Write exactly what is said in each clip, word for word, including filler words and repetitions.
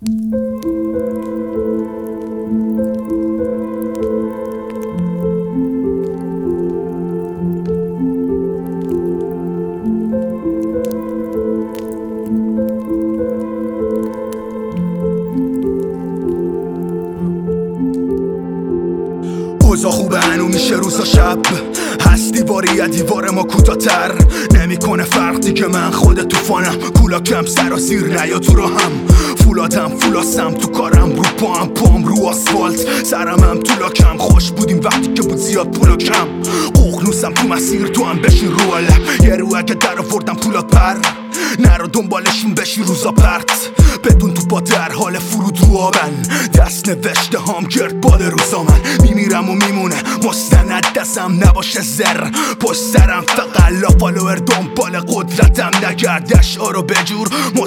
اوضاع خوبه هنو میشه روزا شب هست دیواری دیوار ما کوتاه‌تر نمیکنه فرق دیگه من خود توفانم کولا کم سراسیر نیا تو راهم فولادم فولاسم تو کارم رو پام پام رو آسفالت سرمم تو لاکم خوش بودیم وقتی که بود زیاد پولا کم قوقنوسم تو مسیر تو هم بشین رو علم یه رو اگه در آوردم پولات پر نرو دنبالشون بشی روزا پرت بدون تو با در حال فرود رو آبن دست نوشته هم گرد بال روزا من میمیرم و میمونه مستند دستم نباشه زر پشت سرم فقط لا فالوور دنبال قدرتم نگرد اشعارو بجور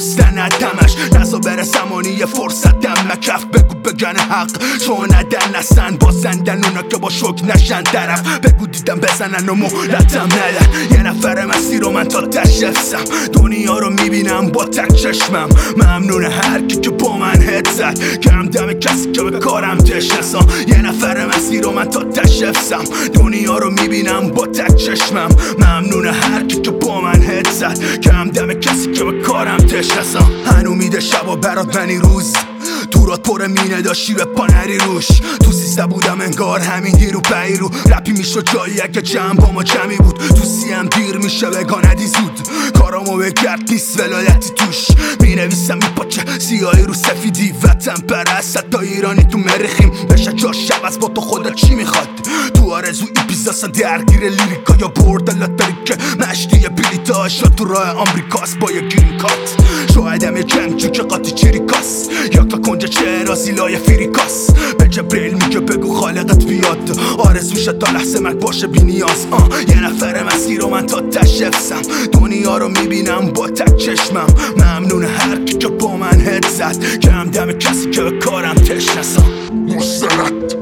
مستندمش نزا بره زمانی یه فرصتم مکف بگو بگن حق چون ندن نسن بازندن اونا که با شک نشن طرف بگو دیدم بزنن و مهلتم ندن یه نفر مسیر و من تا تشفسم دنیا رو میبینم با تک چشمم ممنون هر کی که با من هد زد کم دم کسی که به کارم تشنسم یه نفر مسیر و من تا تشفسم دنیا رو میبینم با تک چشمم ممنون هر کی که با من هد زد کم دم کسی که به کارم تشنسم هنو میده شب و برات منی روز دورات پر مینه داشتی به پانری روش تو سیسته بودم انگار همین دیرو پیرو رپی میشد جایی اگه جمع با ما جمعی بود تو سیم دیر میشه بگاندی زود کارامو بگرد نیست ولایتی توش مینویسم میپاچه سیاهی رو سفیدی وطن پرست حتی ایرانی تو مرخیم بشه جاش شب از با تو خدا چی میخواد تو آرزو ای پیزاسا درگیر لیریکا یا برد لاتاری که مشتی بلیتا شد تو راه آمریکاست با یه گرین کات شاهدم یه جنگجو که قاطی چریکاس یا که کنجه چه رازیلای فریکاس به جبریل میگه بگو خالقت بیاد آرزوش تا لحظه مرگ باشه بی نیاز آه. یه نفر مسیر و من تا تشفسم دنیا رو میبینم با تک چشمم ممنون هر کی که با من هد زد کم دم کسی که به کارم تشنسم مستند